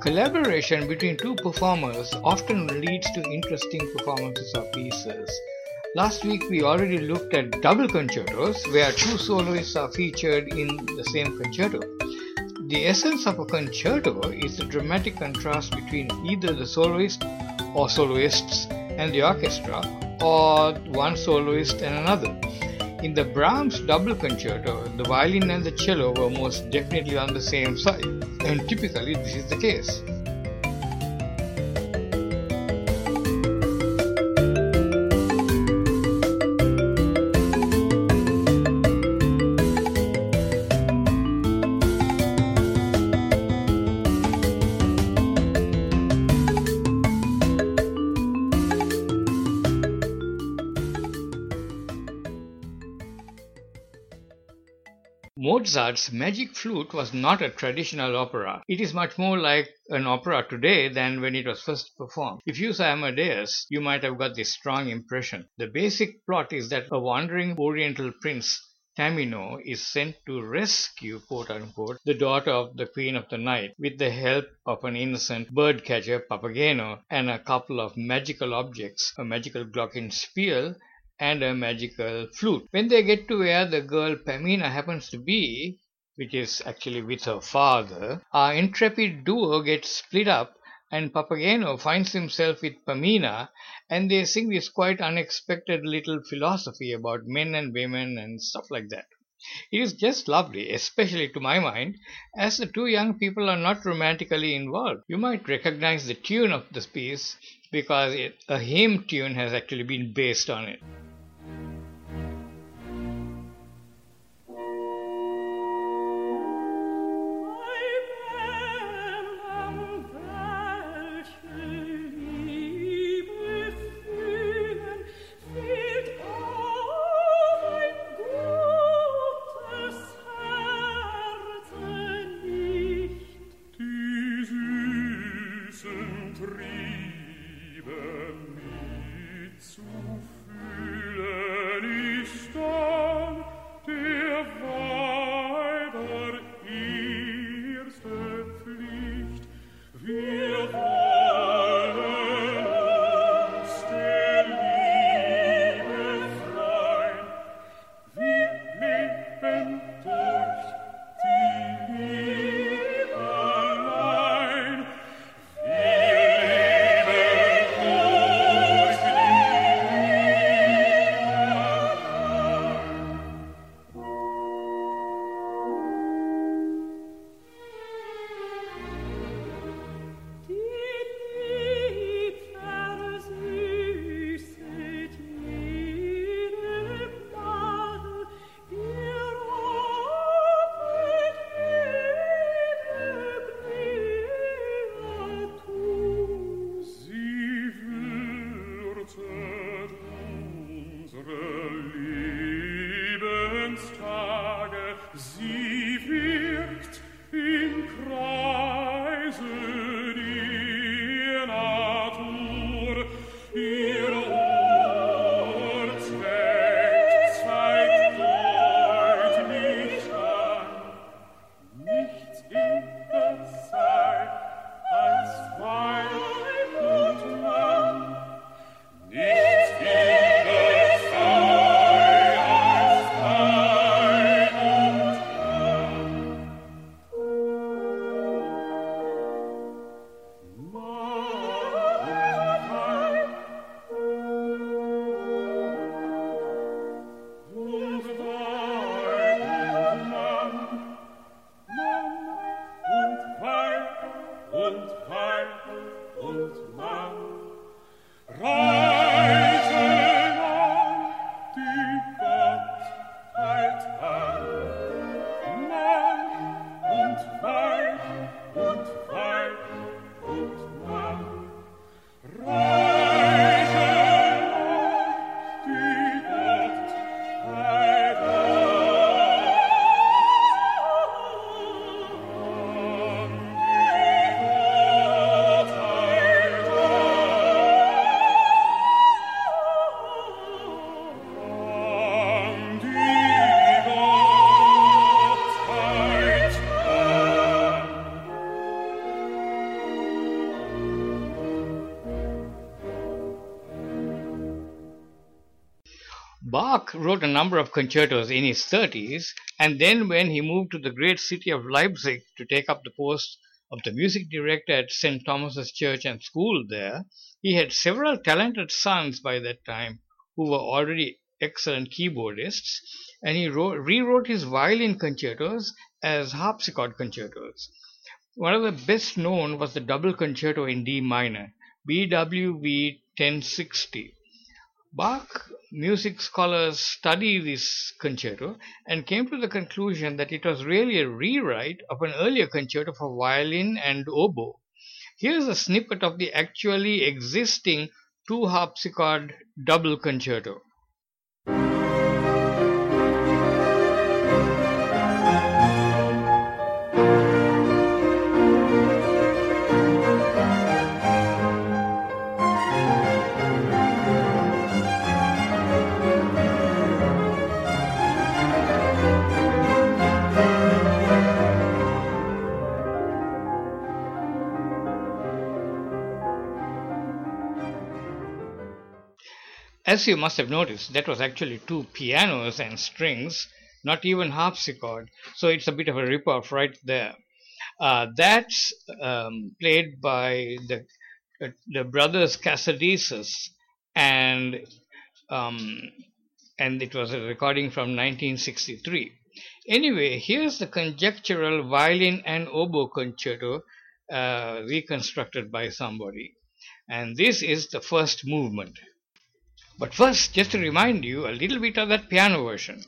Collaboration between two performers often leads to interesting performances of pieces. Last week we already looked at double concertos where two soloists are featured in the same concerto. The essence of a concerto is the dramatic contrast between either the soloist or soloists and the orchestra, or one soloist and another. In the Brahms double concerto, the violin and the cello were most definitely on the same side, and typically this is the case. Mozart's Magic Flute was not a traditional opera. It is much more like an opera today than when it was first performed. If you saw Amadeus, you might have got this strong impression. The basic plot is that a wandering oriental prince, Tamino, is sent to rescue, quote-unquote, the daughter of the Queen of the Night with the help of an innocent birdcatcher, Papageno, and a couple of magical objects, a magical glockenspiel and a magical flute. When they get to where the girl Pamina happens to be, which is actually with her father, our intrepid duo gets split up and Papageno finds himself with Pamina, and they sing this quite unexpected little philosophy about men and women and stuff like that. It is just lovely, especially to my mind, as the two young people are not romantically involved. You might recognize the tune of this piece because a hymn tune has actually been based on it. Triebe mit zu fühlen. Bach wrote a number of concertos in his 30s, and then when he moved to the great city of Leipzig to take up the post of the music director at St. Thomas's Church and School there, he had several talented sons by that time who were already excellent keyboardists, and he rewrote his violin concertos as harpsichord concertos. One of the best known was the double concerto in D minor, BWV 1060. Bach music scholars studied this concerto and came to the conclusion that it was really a rewrite of an earlier concerto for violin and oboe. Here's a snippet of the actually existing two harpsichord double concerto. As you must have noticed, that was actually two pianos and strings, not even harpsichord, so it's a bit of a rip-off right there. That's played by the brothers Casadesus, and it was a recording from 1963. Anyway, here's the conjectural violin and oboe concerto reconstructed by somebody, and this is the first movement. But first, just to remind you a little bit of that piano version.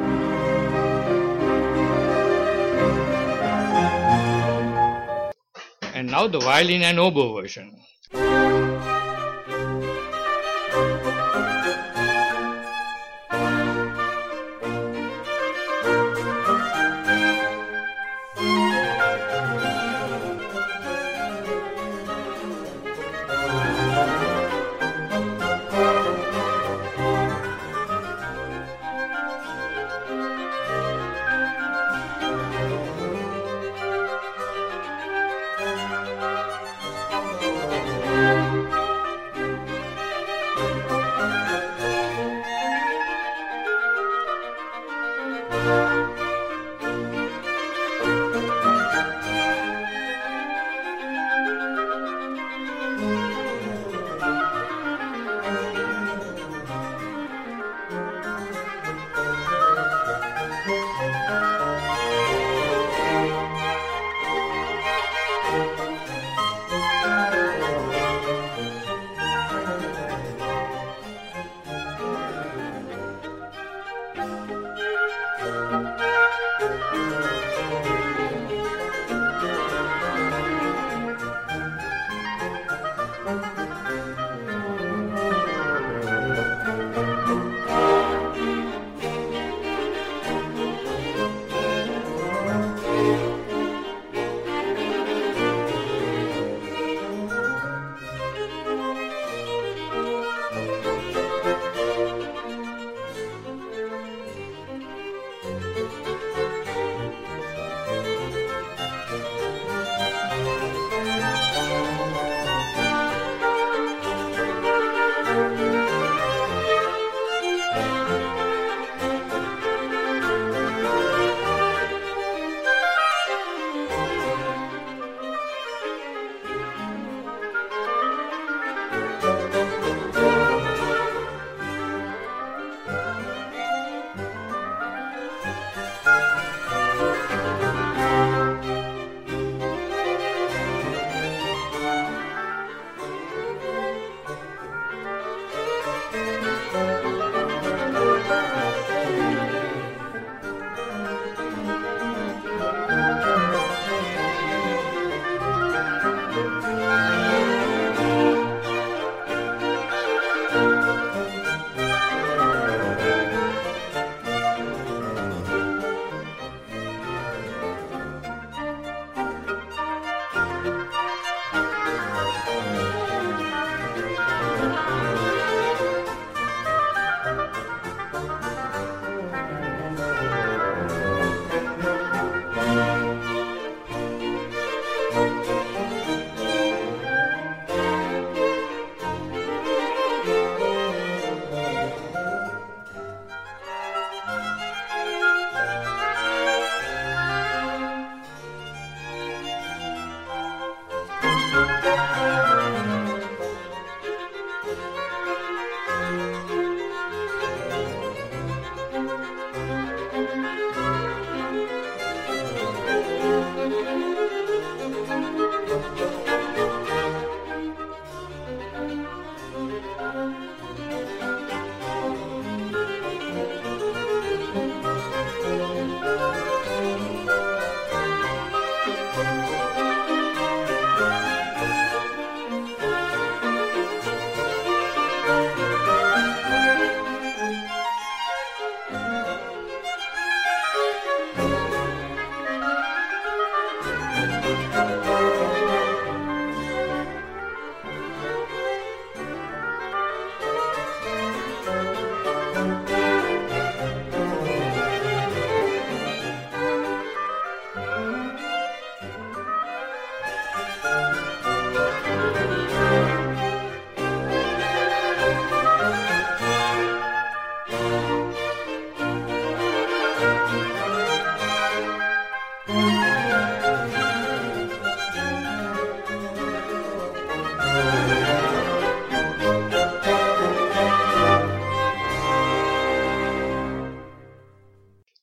And now the violin and oboe version.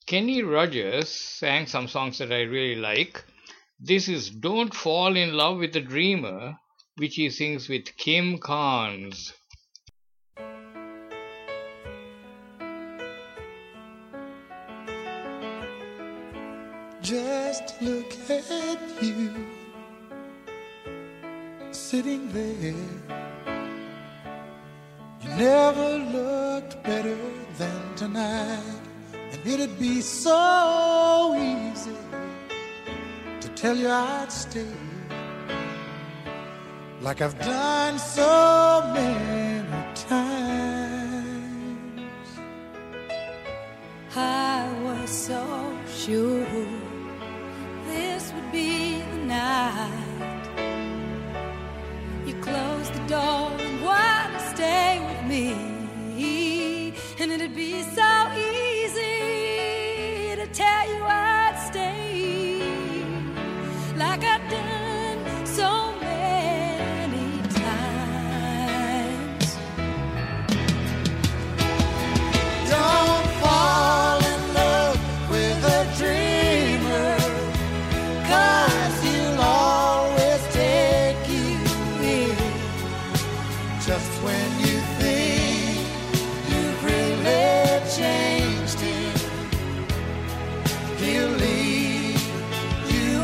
Kenny Rogers sang some songs that I really like. This is Don't Fall in Love with a Dreamer, which he sings with Kim Carnes. Just look at you, sitting there. You never looked better than tonight, and it'd be so easy to tell you I'd stay, like I've done so many times. I was so sure this would be the night. You closed the door and wanted to stay with me, and it'd be so easy to tell you I'd stay, like I've done so many times. Don't fall in love with a dreamer, 'cause he'll always take you in just when you think you've really changed him. He'll leave you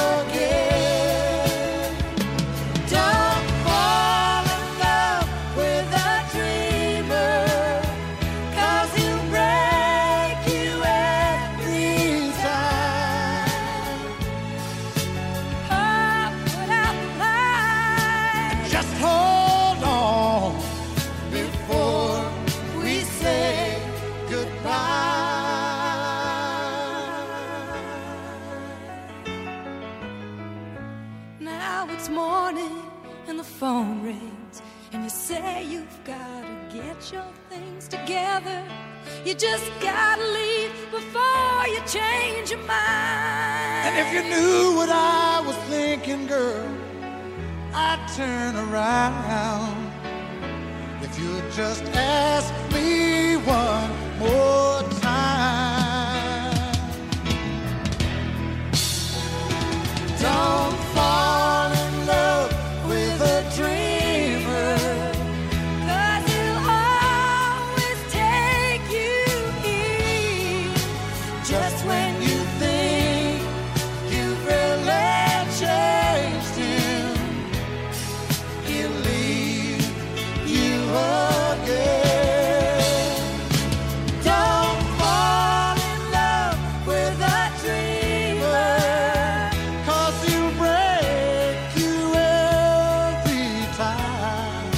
again. Don't fall in love with a dreamer, 'cause he'll break you every time. Oh, put out the light. Just hold on before we say goodbye. Now it's morning and the phone rings, and you say you've gotta get your things together. You just gotta leave before you change your mind. And if you knew what I was thinking, girl, I'd turn around. If you'd just ask me one more time. Don't fall in love with a dreamer, 'Cause he'll always take you in just when you think you've really changed him. He'll leave you again. Don't fall in love with a dreamer, 'cause he'll break you every time.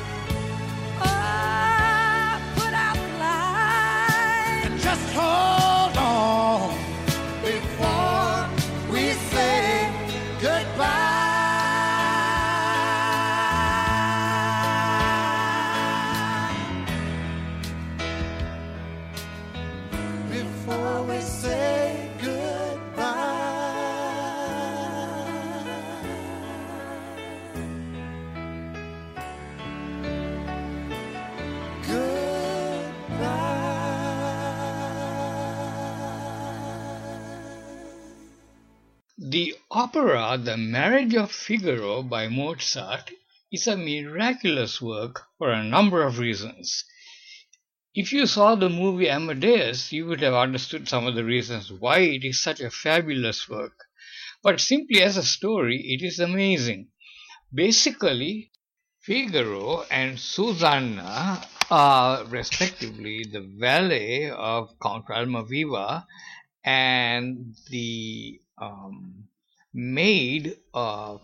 Oh, put out the light. And just hold on before we say goodbye. Before we say The opera The Marriage of Figaro by Mozart is a miraculous work for a number of reasons. If you saw the movie Amadeus, you would have understood some of the reasons why it is such a fabulous work. But simply as a story, it is amazing. Basically, Figaro and Susanna are respectively the valet of Count Almaviva and the maid of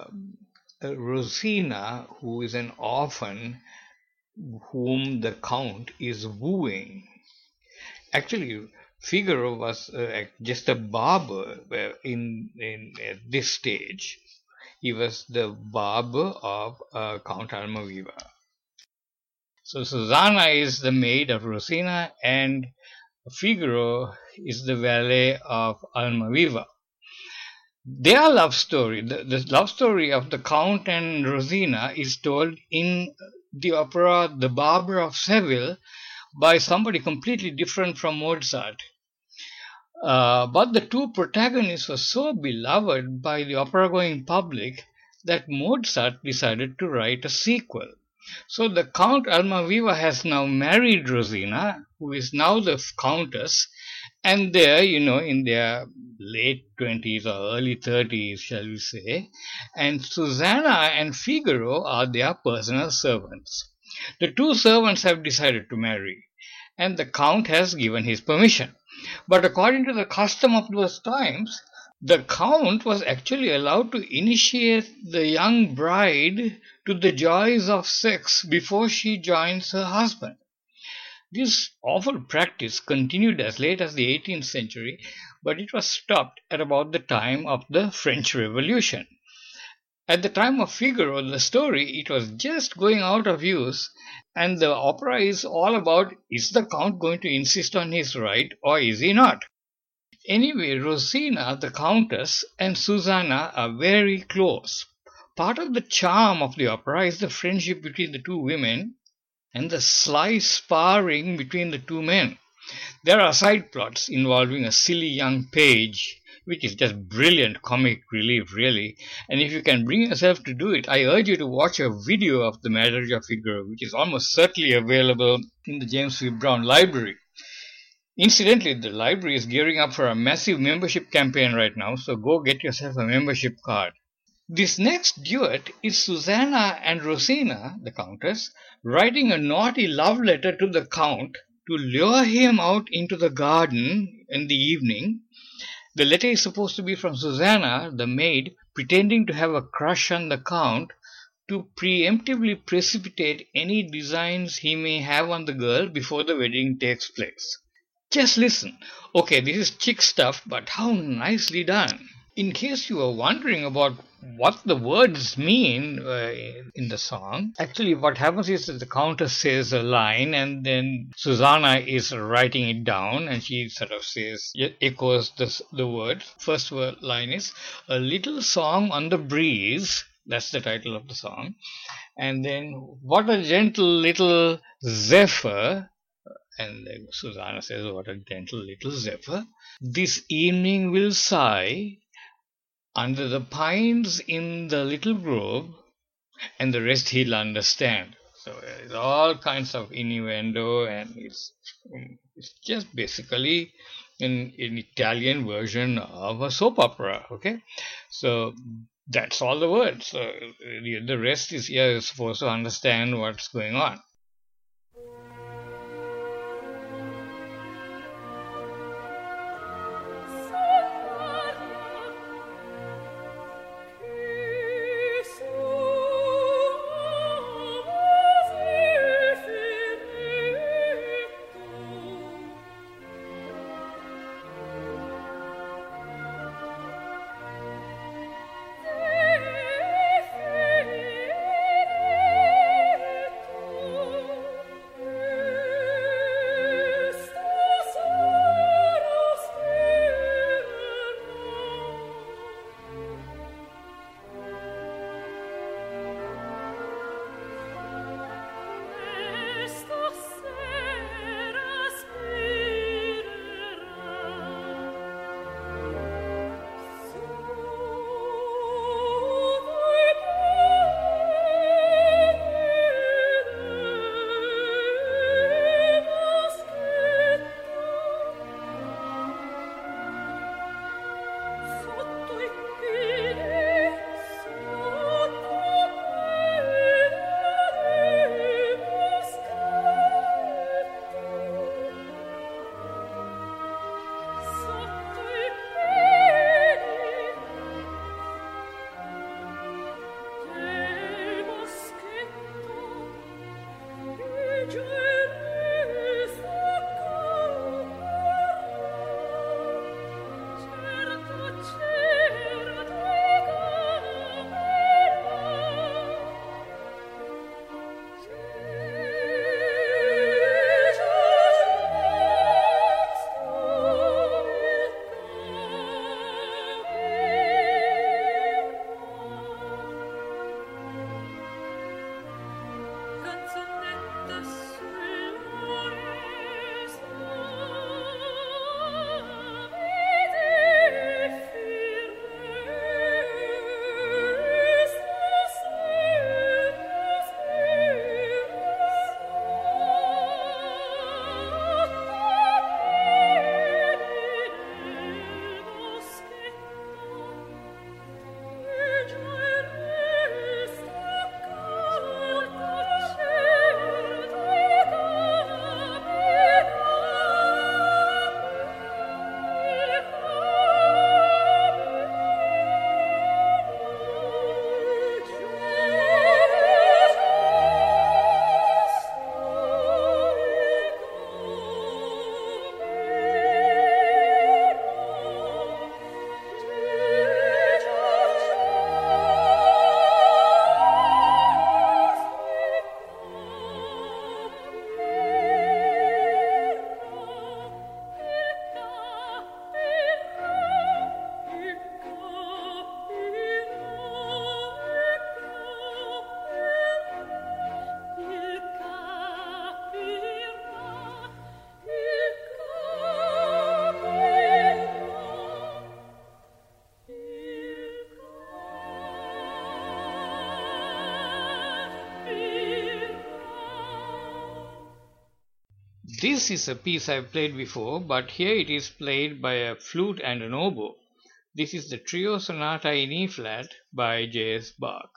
Rosina, who is an orphan whom the Count is wooing. Actually, Figaro was just a barber at this stage. He was the barber of Count Almaviva. So Susanna is the maid of Rosina, and Figaro is the valet of Almaviva. Their love story, the love story of the Count and Rosina, is told in the opera The Barber of Seville by somebody completely different from Mozart. But the two protagonists were so beloved by the opera-going public that Mozart decided to write a sequel. So the Count Almaviva has now married Rosina, who is now the Countess, and they're, in their late 20s or early 30s, shall we say, and Susanna and Figaro are their personal servants. The two servants have decided to marry, and the Count has given his permission. But according to the custom of those times, the Count was actually allowed to initiate the young bride to the joys of sex before she joins her husband. This awful practice continued as late as the 18th century, but it was stopped at about the time of the French Revolution. At the time of Figaro, the story, it was just going out of use, and the opera is all about, is the Count going to insist on his right or is he not? Anyway, Rosina, the Countess, and Susanna are very close. Part of the charm of the opera is the friendship between the two women and the sly sparring between the two men. There are side plots involving a silly young page, which is just brilliant comic relief, really. And if you can bring yourself to do it, I urge you to watch a video of the Marriage of Figaro, which is almost certainly available in the James V. Brown Library. Incidentally, the library is gearing up for a massive membership campaign right now, so go get yourself a membership card. This next duet is Susanna and Rosina, the Countess, writing a naughty love letter to the Count to lure him out into the garden in the evening. The letter is supposed to be from Susanna, the maid, pretending to have a crush on the Count to preemptively precipitate any designs he may have on the girl before the wedding takes place. Just listen. Okay, this is chick stuff, but how nicely done. In case you were wondering about what the words mean in the song, actually what happens is that the Countess says a line and then Susanna is writing it down and she sort of says, echoes the words. First line is, a little song on the breeze. That's the title of the song. And then, what a gentle little zephyr. And Susanna says, what a gentle little zephyr. This evening will sigh under the pines in the little grove, and the rest he'll understand. So it's all kinds of innuendo, and it's just basically an Italian version of a soap opera, okay? So that's all the words. So the rest is you're supposed to understand what's going on. This is a piece I've played before, but here it is played by a flute and an oboe. This is the Trio Sonata in E flat by J.S. Bach.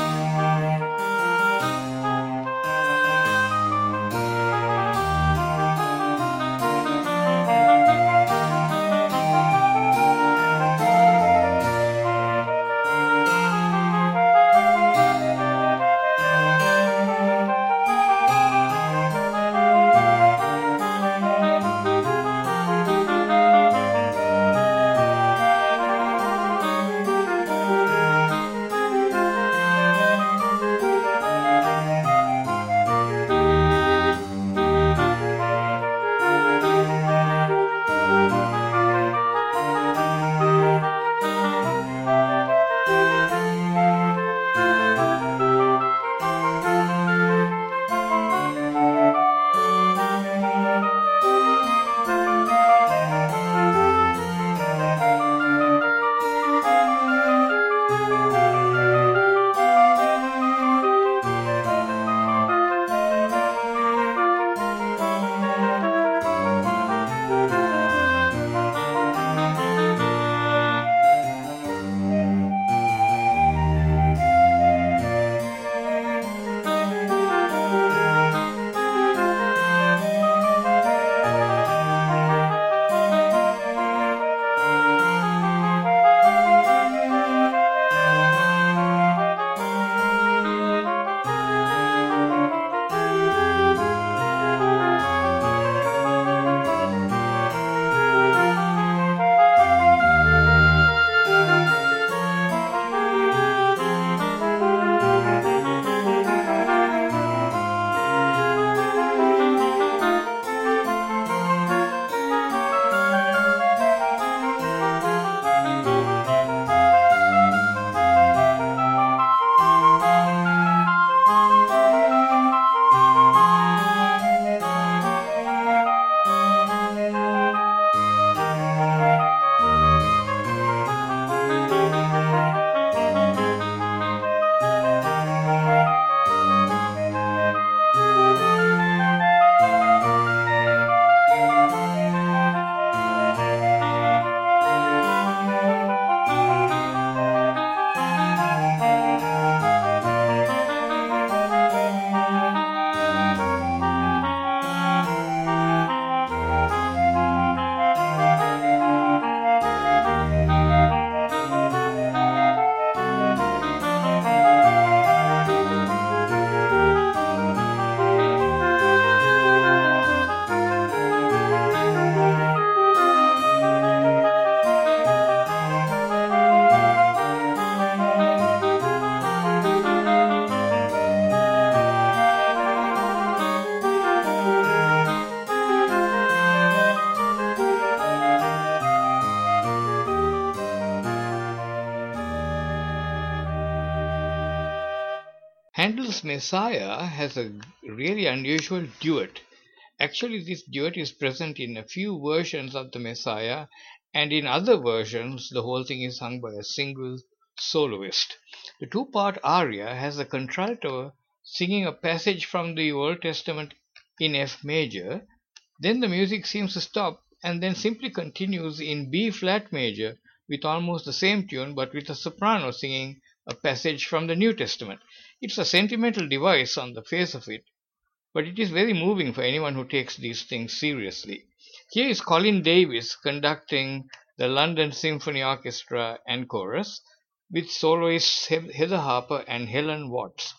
Handel's Messiah has a really unusual duet. Actually, this duet is present in a few versions of the Messiah, and in other versions, the whole thing is sung by a single soloist. The two-part aria has a contralto singing a passage from the Old Testament in F major. Then the music seems to stop and then simply continues in B flat major with almost the same tune, but with a soprano singing a passage from the New Testament. It's a sentimental device on the face of it, but it is very moving for anyone who takes these things seriously. Here is Colin Davis conducting the London Symphony Orchestra and chorus with soloists Heather Harper and Helen Watts.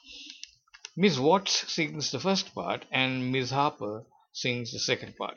Miss Watts sings the first part and Miss Harper sings the second part.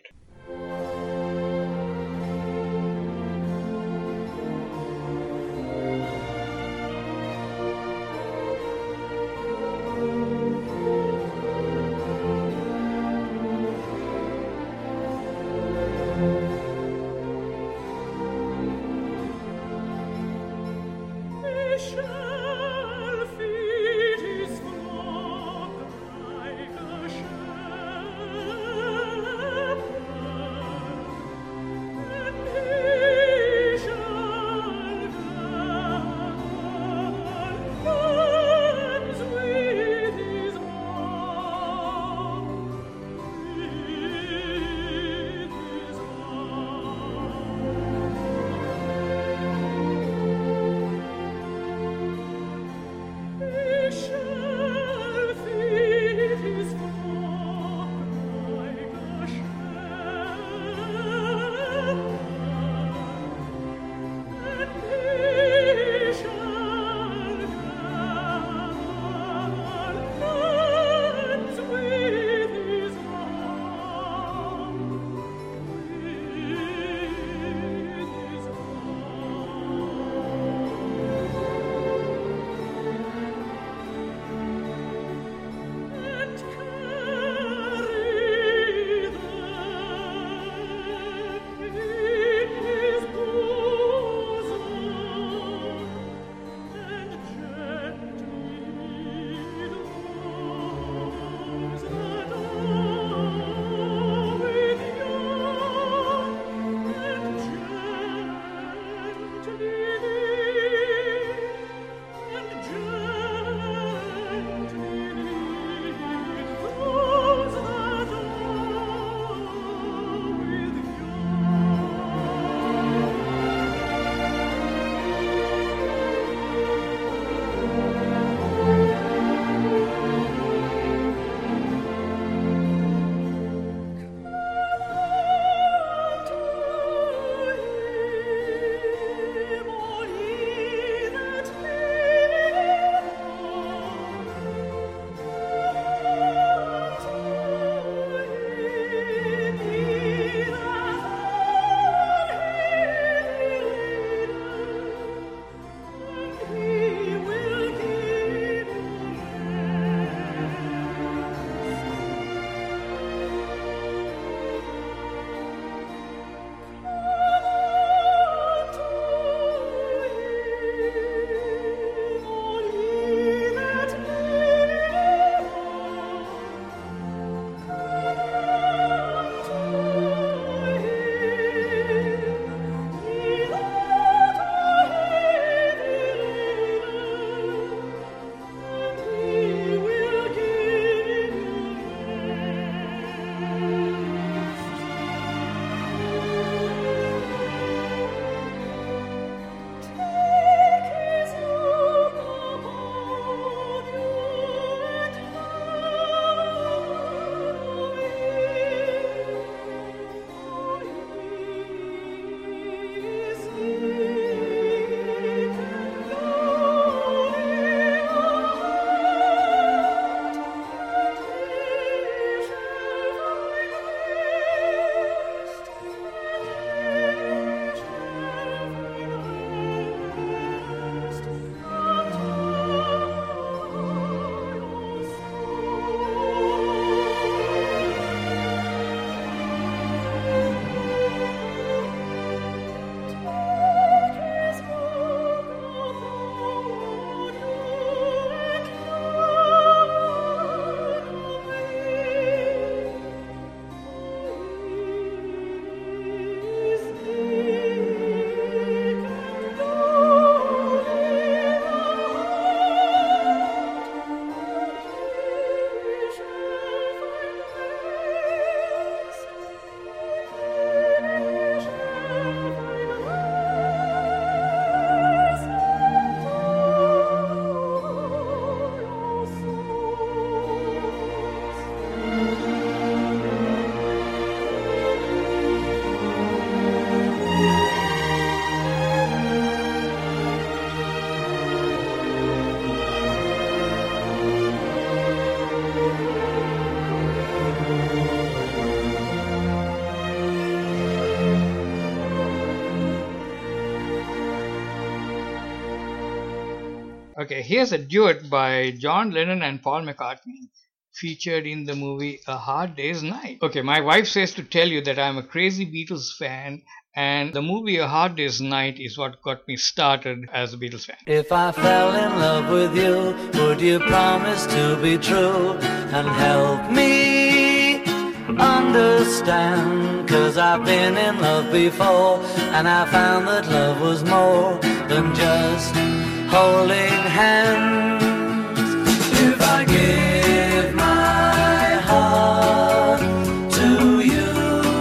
Okay, here's a duet by John Lennon and Paul McCartney, featured in the movie A Hard Day's Night. Okay, my wife says to tell you that I'm a crazy Beatles fan, and the movie A Hard Day's Night is what got me started as a Beatles fan. If I fell in love with you, would you promise to be true and help me understand? 'Cause I've been in love before, and I found that love was more than just holding hands. If I give my heart to you,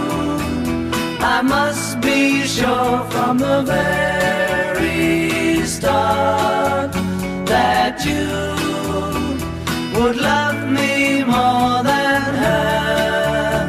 I must be sure from the very start that you would love me more than her.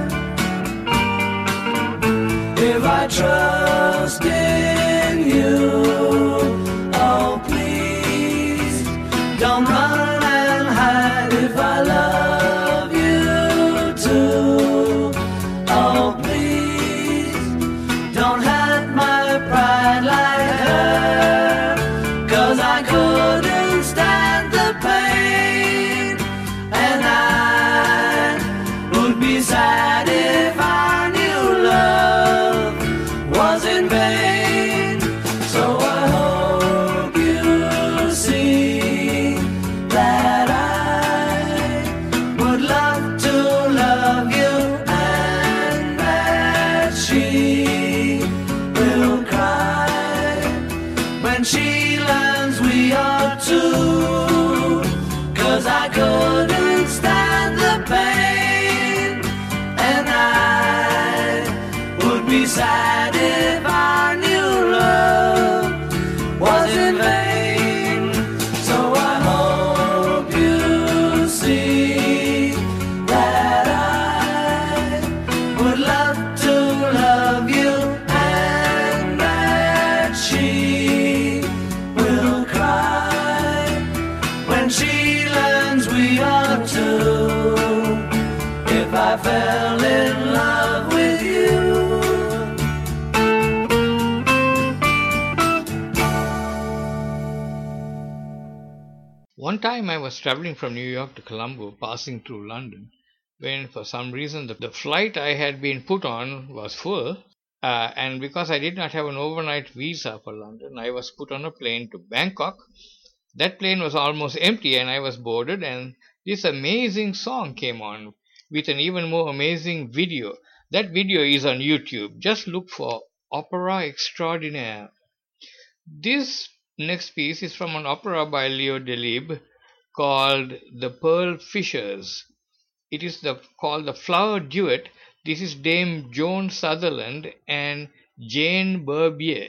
If I trust in you, oh please don't run and hide. If I love you too, oh please don't hurt my pride like her. 'Cause I couldn't stand the pain, and I would be sad if I knew love was in vain. So I hope you see that I would love to love you, and that she will cry when she learns we are two. 'Cause I couldn't stand the pain, and I would be sad if I knew love was in vain. So I hope you see that I would love to love you, and that she will cry when she learns we are two. If I fell in love with you. One time I was traveling from New York to Colombo, passing through London, when for some reason the flight I had been put on was full, and because I did not have an overnight visa for London, I was put on a plane to Bangkok. That plane was almost empty, and I was boarded, and this amazing song came on with an even more amazing video. That video is on YouTube. Just look for Opera Extraordinaire. This next piece is from an opera by Leo Delibes called The Pearl Fishers. It is called the Flower Duet. This is Dame Joan Sutherland and Jane Barbier.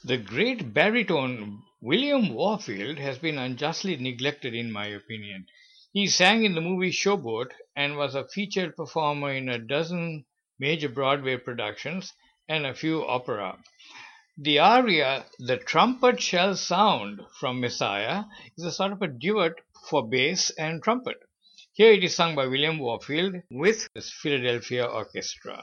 The great baritone William Warfield has been unjustly neglected in my opinion. He sang in the movie Showboat and was a featured performer in a dozen major Broadway productions and a few opera. The aria, The Trumpet Shall Sound from Messiah, is a sort of a duet for bass and trumpet. Here it is sung by William Warfield with the Philadelphia Orchestra.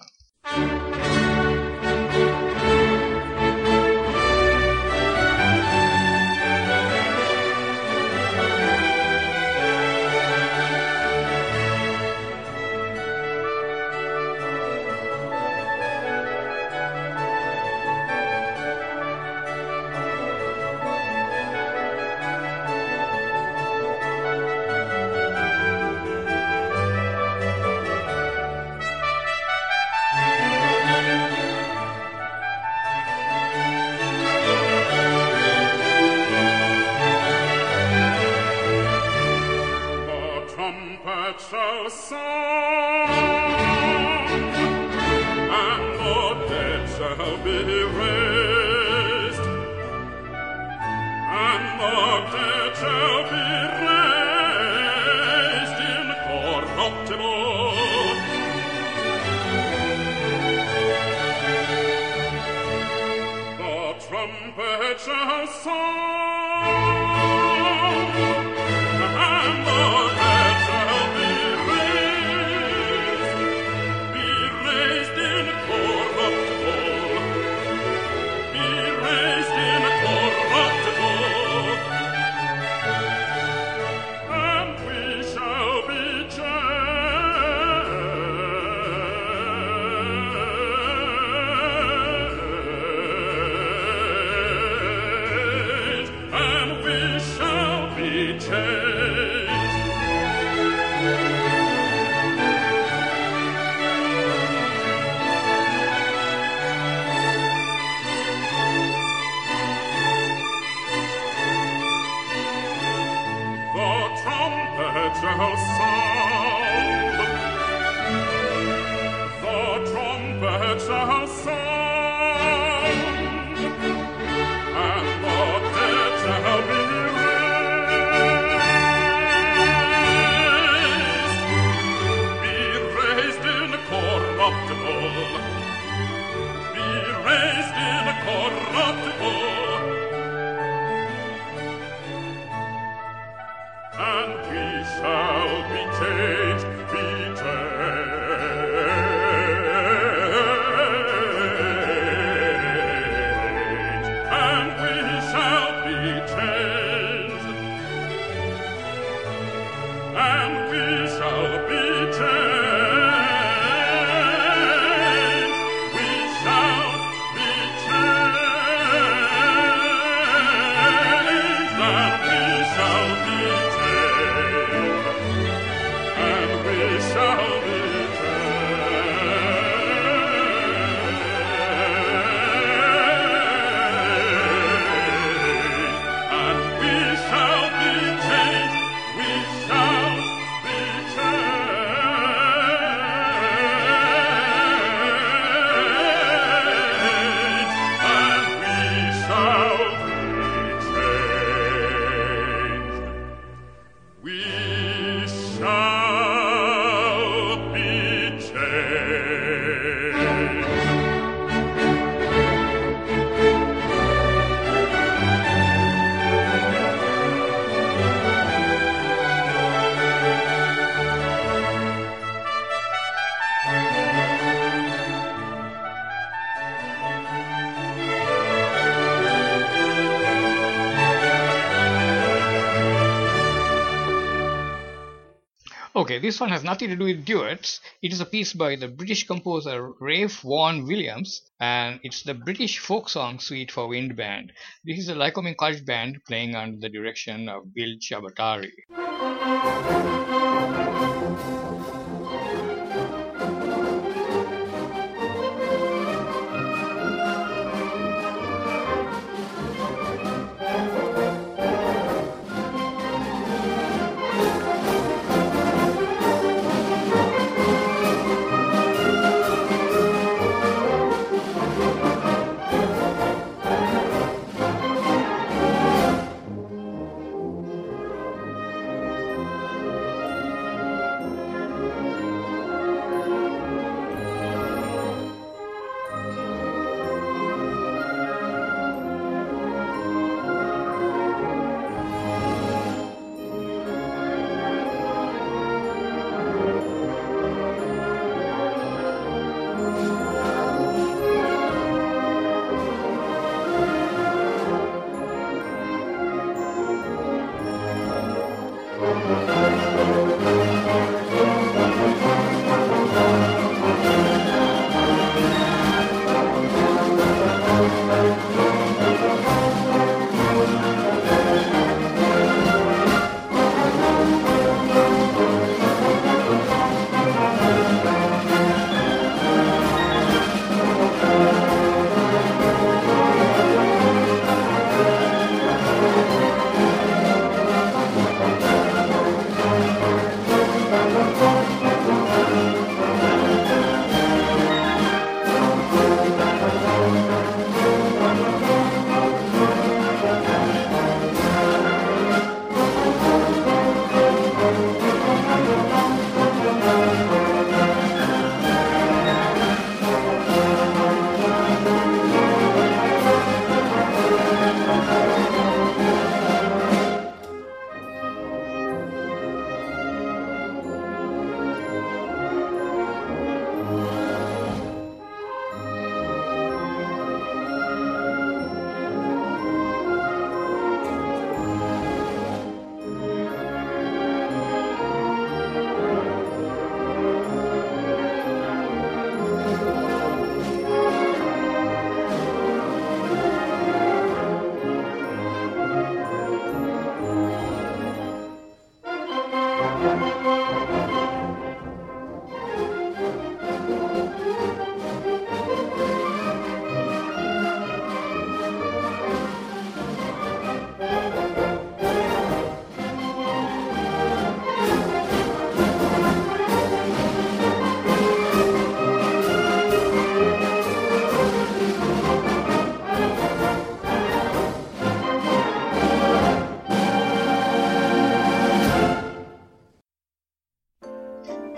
Okay, this one has nothing to do with duets. It is a piece by the British composer Ralph Vaughan Williams, and it's the British Folk Song Suite for Wind Band. This is a Lycoming College band playing under the direction of Bill Chabatari.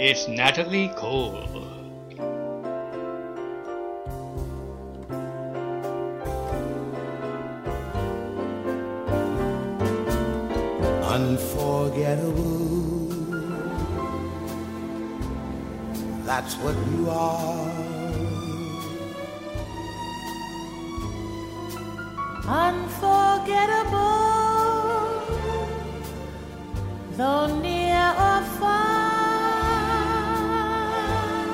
It's Natalie Cole. Unforgettable, that's what you are. Unforgettable, though near or far.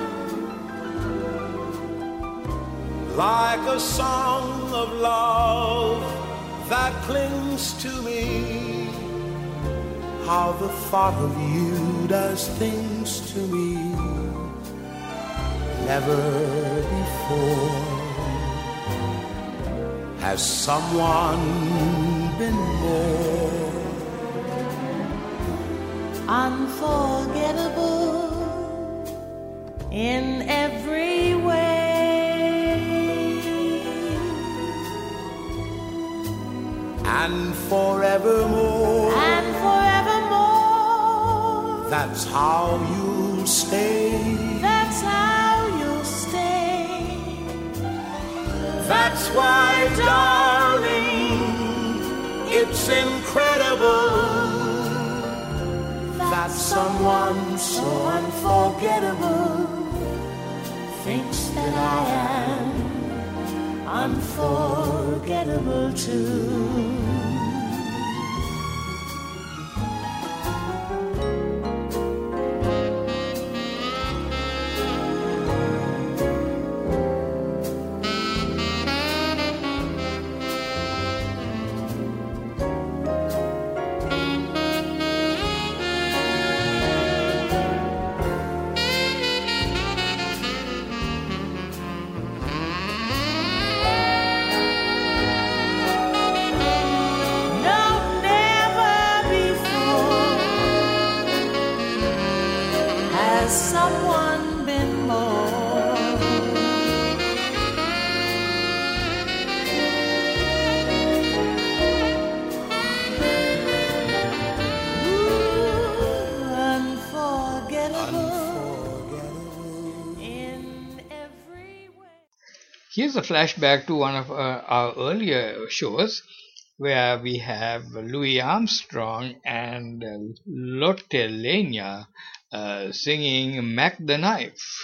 Like a song of love that clings to me. How the thought of you does things to me. Never before has someone been more unforgettable in every way, and forevermore. and forevermore. That's how you'll stay. That's how you'll stay. That's why, darling, it's incredible that someone so unforgettable Thinks that I am unforgettable too. Someone been more unforgettable in every way. Here's a flashback to one of our earlier shows where we have Louis Armstrong and Lotte Lenya singing Mac the Knife.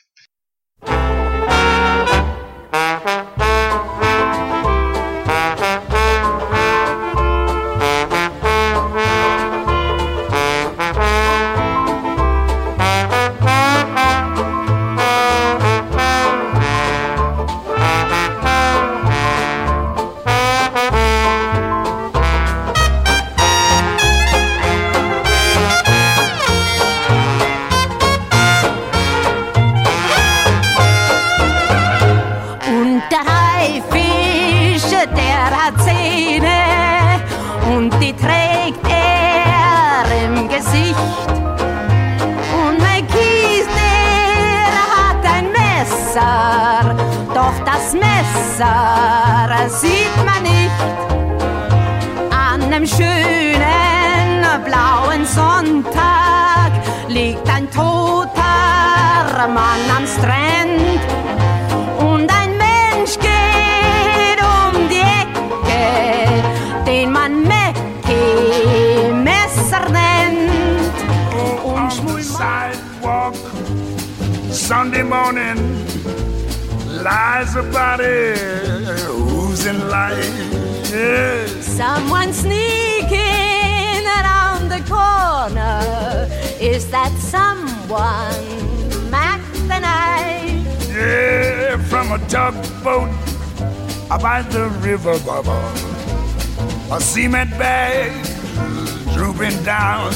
Und die trägt im Gesicht. Und mein Kies, der hat ein Messer, doch das Messer sieht man nicht. An einem schönen blauen Sonntag liegt ein toter Mann am Strand. Und ein Mensch geht die Ecke, den man Mackie Messer nennt. On the sidewalk, Sunday morning, lies a body oozing life. Yes. Someone sneaking around the corner. Is that someone Mac the Knife? Yeah, from a tugboat by the river, Baba. A cement bag drooping down.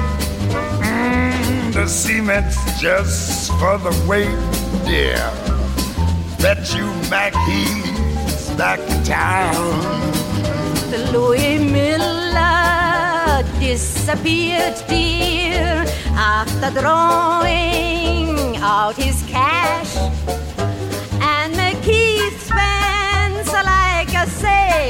The cement's just for the weight, dear. Bet you Mac he's back in town. The Louis Miller disappeared, dear, after drawing out his cash. And McKeith spends like a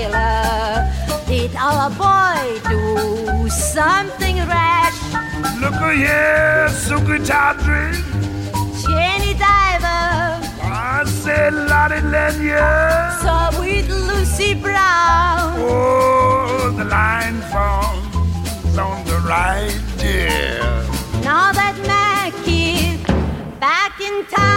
sailor. Did our boy do something rash? Look Sugar, yeah, sugar tawdry. Jenny Diver, I said Lottie Lenya. Sweet Lucy Brown. Oh, the line falls on the right, dear. Now that Mac is back in town.